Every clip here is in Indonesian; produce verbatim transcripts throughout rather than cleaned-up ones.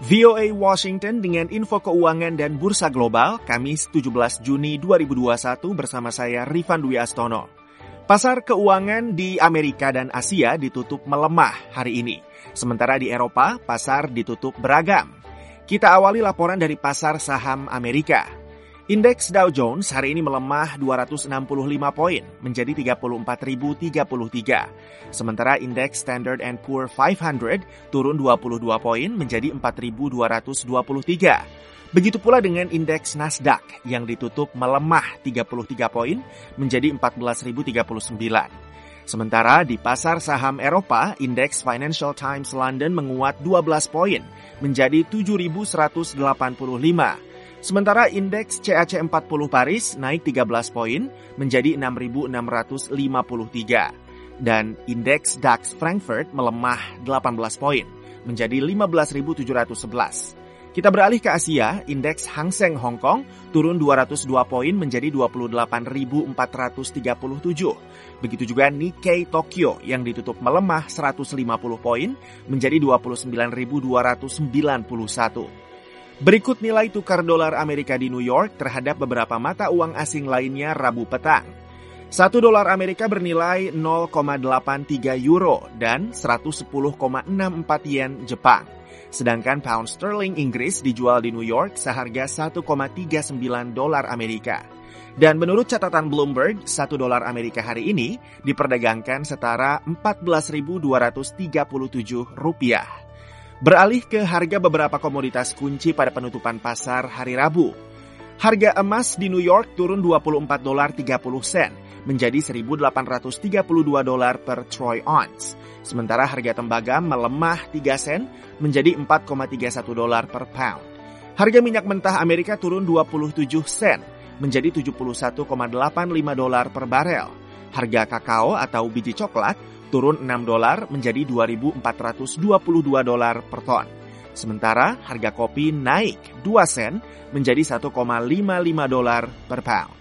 V O A Washington dengan info keuangan dan bursa global, Kamis tujuh belas Juni dua ribu dua puluh satu bersama saya Rifan Dwi Astono. Pasar keuangan di Amerika dan Asia ditutup melemah hari ini. Sementara di Eropa, pasar ditutup beragam. Kita awali laporan dari pasar saham Amerika. Indeks Dow Jones hari ini melemah dua ratus enam puluh lima poin menjadi tiga puluh empat ribu tiga puluh tiga. Sementara indeks Standard and Poor lima ratus turun dua puluh dua poin menjadi empat ribu dua ratus dua puluh tiga. Begitu pula dengan indeks Nasdaq yang ditutup melemah tiga puluh tiga poin menjadi empat belas ribu tiga puluh sembilan. Sementara di pasar saham Eropa, indeks Financial Times London menguat dua belas poin menjadi tujuh ribu seratus delapan puluh lima. Sementara indeks C A C empat puluh Paris naik tiga belas poin menjadi enam ribu enam ratus lima puluh tiga. Dan indeks DAX Frankfurt melemah delapan belas poin menjadi lima belas ribu tujuh ratus sebelas. Kita beralih ke Asia, indeks Hang Seng Hong Kong turun dua ratus dua poin menjadi dua puluh delapan ribu empat ratus tiga puluh tujuh. Begitu juga Nikkei Tokyo yang ditutup melemah seratus lima puluh poin menjadi dua puluh sembilan ribu dua ratus sembilan puluh satu. Berikut nilai tukar dolar Amerika di New York terhadap beberapa mata uang asing lainnya Rabu petang. Satu dolar Amerika bernilai nol koma delapan tiga euro dan seratus sepuluh koma enam empat yen Jepang. Sedangkan pound sterling Inggris dijual di New York seharga satu koma tiga sembilan dolar Amerika. Dan menurut catatan Bloomberg, satu dolar Amerika hari ini diperdagangkan setara empat belas ribu dua ratus tiga puluh tujuh rupiah. Beralih ke harga beberapa komoditas kunci pada penutupan pasar hari Rabu. Harga emas di New York turun dua puluh empat dolar tiga puluh sen menjadi seribu delapan ratus tiga puluh dua dolar per troy ounce. Sementara harga tembaga melemah tiga sen menjadi empat koma tiga satu dolar per pound. Harga minyak mentah Amerika turun dua puluh tujuh sen menjadi tujuh puluh satu koma delapan lima dolar per barel. Harga kakao atau biji coklat turun enam dolar menjadi dua ribu empat ratus dua puluh dua dolar per ton. Sementara harga kopi naik dua sen menjadi satu koma lima lima dolar per pound.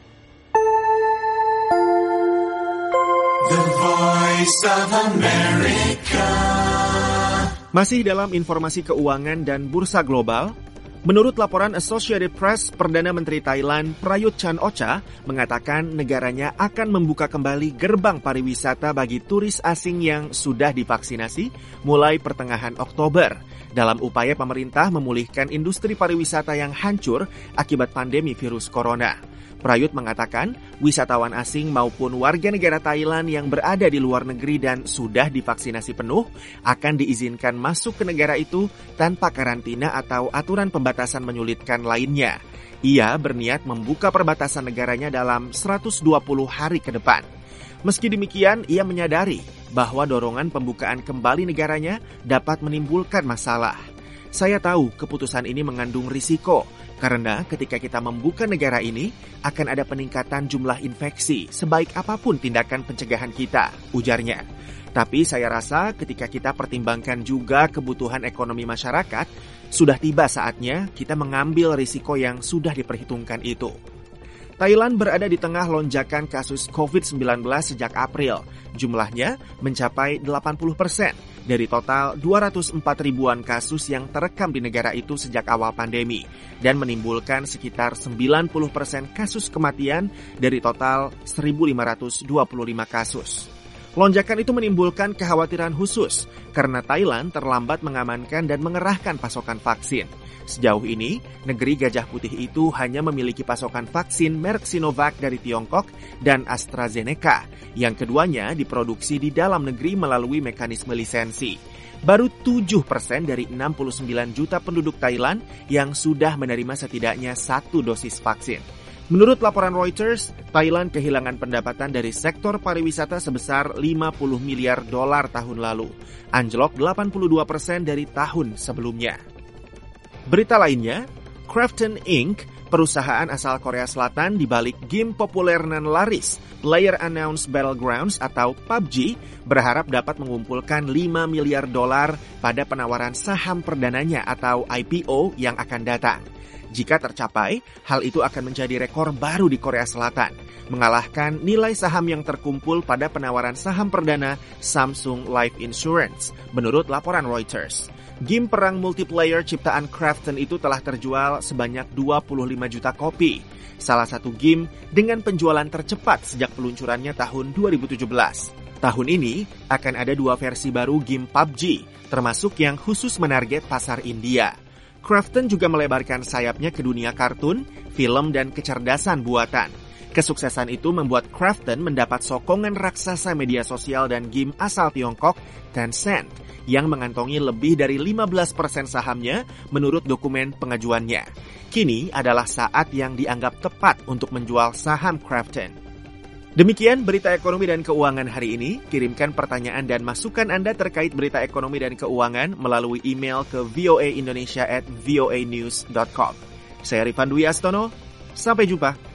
The Voice of America. Masih dalam informasi keuangan dan bursa global, menurut laporan Associated Press, Perdana Menteri Thailand Prayut Chan-o-cha mengatakan negaranya akan membuka kembali gerbang pariwisata bagi turis asing yang sudah divaksinasi mulai pertengahan Oktober dalam upaya pemerintah memulihkan industri pariwisata yang hancur akibat pandemi virus corona. Prayut mengatakan wisatawan asing maupun warga negara Thailand yang berada di luar negeri dan sudah divaksinasi penuh akan diizinkan masuk ke negara itu tanpa karantina atau aturan pembatasan menyulitkan lainnya. Ia berniat membuka perbatasan negaranya dalam seratus dua puluh hari ke depan. Meski demikian, ia menyadari bahwa dorongan pembukaan kembali negaranya dapat menimbulkan masalah. Saya tahu keputusan ini mengandung risiko, karena ketika kita membuka negara ini, akan ada peningkatan jumlah infeksi sebaik apapun tindakan pencegahan kita, ujarnya. Tapi saya rasa ketika kita pertimbangkan juga kebutuhan ekonomi masyarakat, sudah tiba saatnya kita mengambil risiko yang sudah diperhitungkan itu. Thailand berada di tengah lonjakan kasus covid sembilan belas sejak April. Jumlahnya mencapai delapan puluh persen dari total dua ratus empat ribuan kasus yang terekam di negara itu sejak awal pandemi dan menimbulkan sekitar sembilan puluh persen kasus kematian dari total seribu lima ratus dua puluh lima kasus. Lonjakan itu menimbulkan kekhawatiran khusus karena Thailand terlambat mengamankan dan mengerahkan pasokan vaksin. Sejauh ini, negeri Gajah Putih itu hanya memiliki pasokan vaksin merek Sinovac dari Tiongkok dan AstraZeneca, yang keduanya diproduksi di dalam negeri melalui mekanisme lisensi. Baru tujuh persen dari enam puluh sembilan juta penduduk Thailand yang sudah menerima setidaknya satu dosis vaksin. Menurut laporan Reuters, Thailand kehilangan pendapatan dari sektor pariwisata sebesar lima puluh miliar dolar tahun lalu, anjlok delapan puluh dua persen dari tahun sebelumnya. Berita lainnya, Krafton Incorporated, perusahaan asal Korea Selatan di balik game populer nan laris PlayerUnknown's Battlegrounds atau P U B G, berharap dapat mengumpulkan lima miliar dolar pada penawaran saham perdananya atau I P O yang akan datang. Jika tercapai, hal itu akan menjadi rekor baru di Korea Selatan, mengalahkan nilai saham yang terkumpul pada penawaran saham perdana Samsung Life Insurance, menurut laporan Reuters. Game perang multiplayer ciptaan Krafton itu telah terjual sebanyak dua puluh lima juta kopi, salah satu game dengan penjualan tercepat sejak peluncurannya tahun dua ribu tujuh belas. Tahun ini akan ada dua versi baru game P U B G, termasuk yang khusus menarget pasar India. Krafton juga melebarkan sayapnya ke dunia kartun, film, dan kecerdasan buatan. Kesuksesan itu membuat Krafton mendapat sokongan raksasa media sosial dan game asal Tiongkok, Tencent, yang mengantongi lebih dari lima belas persen sahamnya menurut dokumen pengajuannya. Kini adalah saat yang dianggap tepat untuk menjual saham Krafton. Demikian berita ekonomi dan keuangan hari ini. Kirimkan pertanyaan dan masukan Anda terkait berita ekonomi dan keuangan melalui email ke voaindonesia at voanews dot com. Saya Rifan Dwi Astono, sampai jumpa.